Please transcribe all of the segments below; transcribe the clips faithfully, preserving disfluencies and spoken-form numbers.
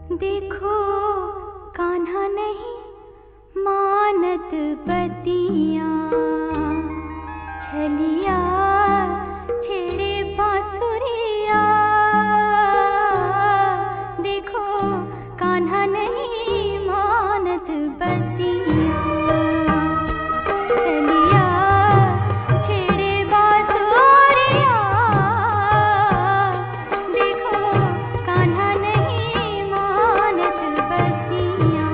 देखो कान्हा नहीं मानत बतिया, छलिया छेड़े बांसुरिया। देखो कान्हा नहीं मानत बतिया, छलिया छेड़े बांसुरिया। देखो कान्हा नहीं मानत बतिया।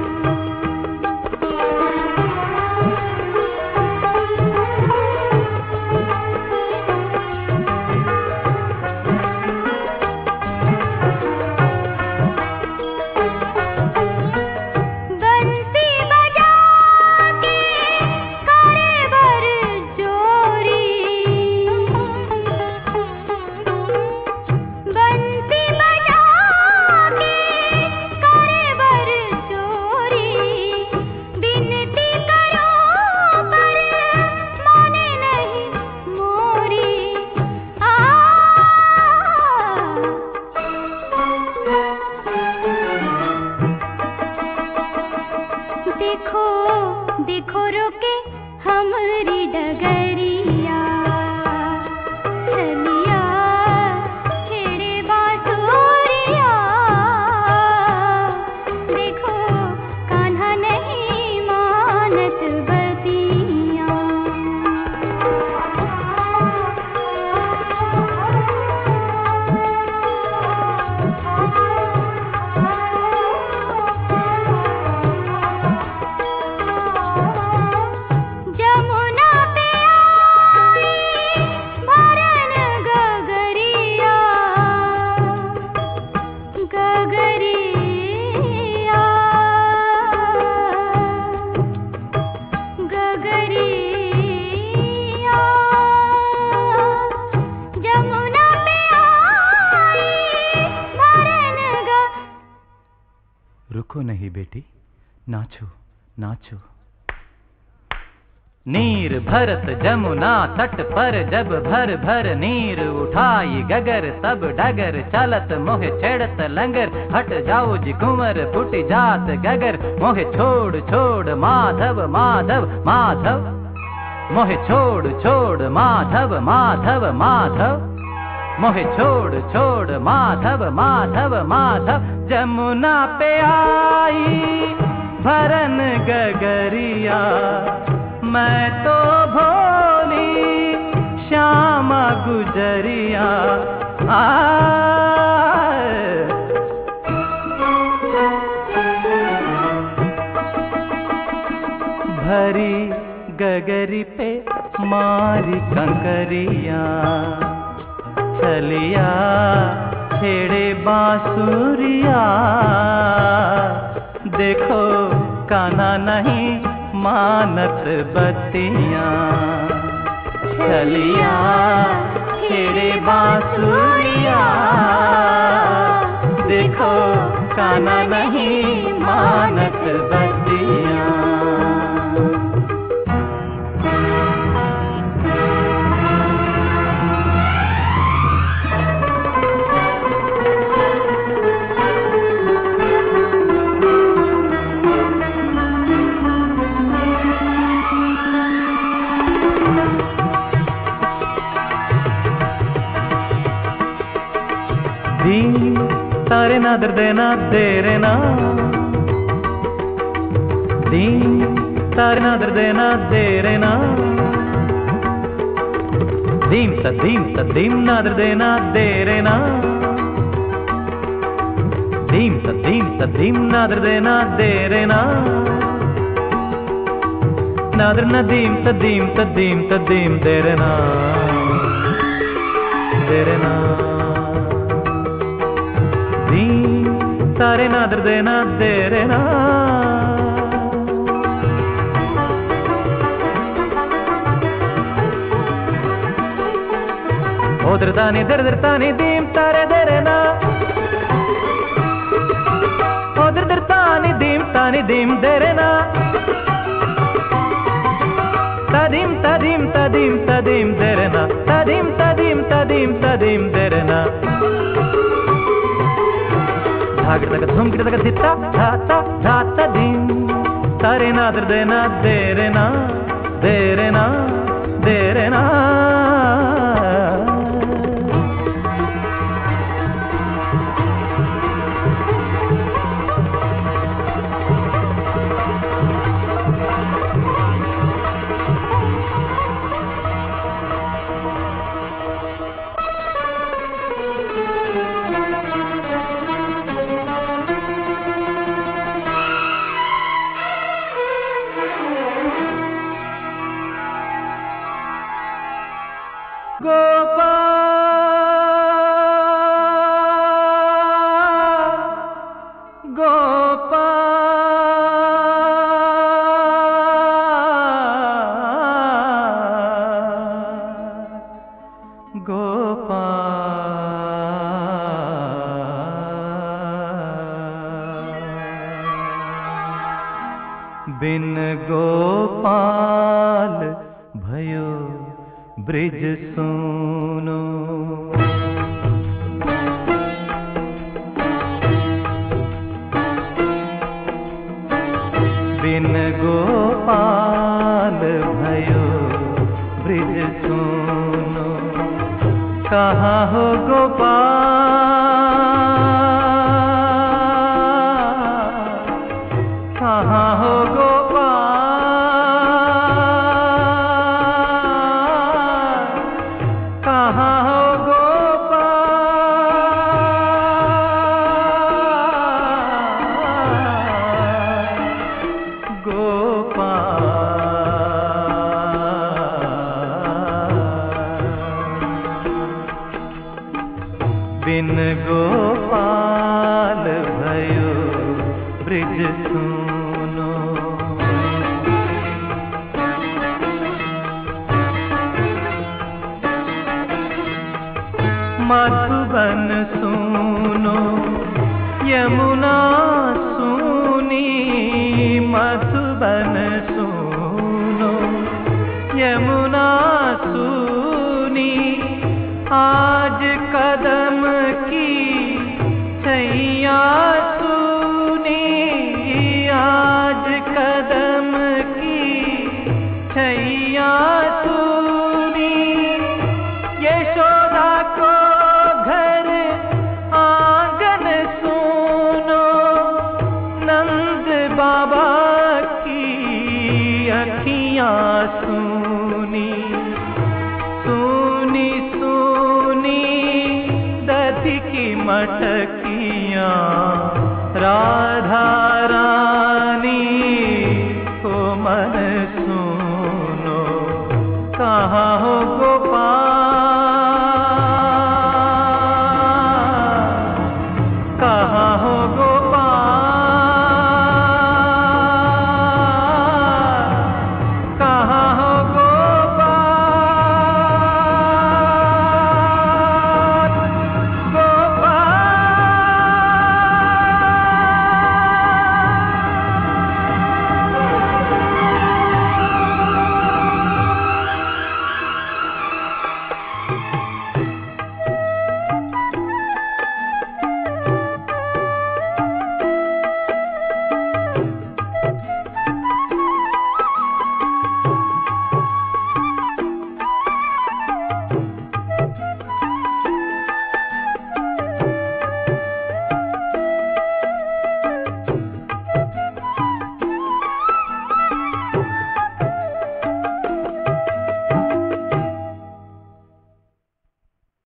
देखो देखो रोके हमारी डगरिया, छलिया छेड़े बांसुरिया। देखो कान्हा नहीं मानत बतिया। रुको नहीं बेटी, नाचो नाचो। नीर भरत जमुना तट पर जब भर भर नीर उठाई गगर, तब डगर चलत मोहे छेड़त लंगर। हट जाओ जी कुंवर फुट जात गगर, मोहे छोड़ छोड़ माधव माधव माधव। मोहे छोड़ छोड़ माधव माधव माधव। मोहे छोड़ छोड़ माधव माधव माधव। जमुना पे आई भरन गगरिया, मैं तो भोली श्यामा गुजरिया। आ भरी गगरी पे मारी कंकरिया, छलिया छेड़े बांसुरिया। देखो कान्हा नहीं मानत बतिया, छलिया छेड़े बांसुरिया। देखो कान्हा नहीं मानत बतिया। दीम तारे नादर देना तेरे ना, दीम तारे नादर देना तेरे ना। दीम तदीम तदीम नादर देना तेरे ना, दीम तदीम तदीम नादर देना तेरे ना। नादर नदीम तदीम तदीम तदीम तेरे ना, तेरे ना। तारे नादर देना तेरे ना। उधर तानी दर दर तानी दीम तारे देरे ना, उधर दर तानी दीम तानी दीम देरे ना। तदीम तदीम तदीम तदीम देरे ना, तदीम तदीम तदीम तदीम देरे ना। धागड़ तक धुम गिर तक धित्ता धाता धाता दिन तारे ना दर दे ना दे रे ना दे रे ना दे रे ना बिन गोपाल भयो ब्रिज सुनो बिन गोपाल भयो ब्रिज सुनो कहाँ हो गोपाल कहाँ हो बिन गोपाल भयो ब्रिज सुनो मधुबन सुनो यमुना सुनी मधुबन सुनो यमुना सुनी आज कदम की छैया सुनी आज कदम की छैया सुनी यशोदा को घर आंगन सुनो नंद बाबा की अखियाँ सुनी सुनी सुनी दधि की मटकियाँ राधा रानी